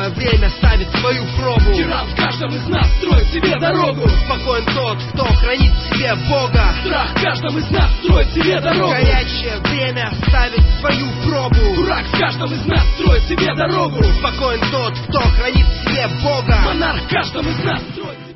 Горячее время ставит свою пробу. Тиран в каждом из нас строит себе дорогу. Спокоен тот, кто хранит в себе Бога. Страх в каждом из нас строит себе дорогу. Горячее время ставит свою пробу. Дурак в каждом из нас строит себе дорогу. Спокоен тот, кто хранит в себе Бога. Монарх в каждом из нас строит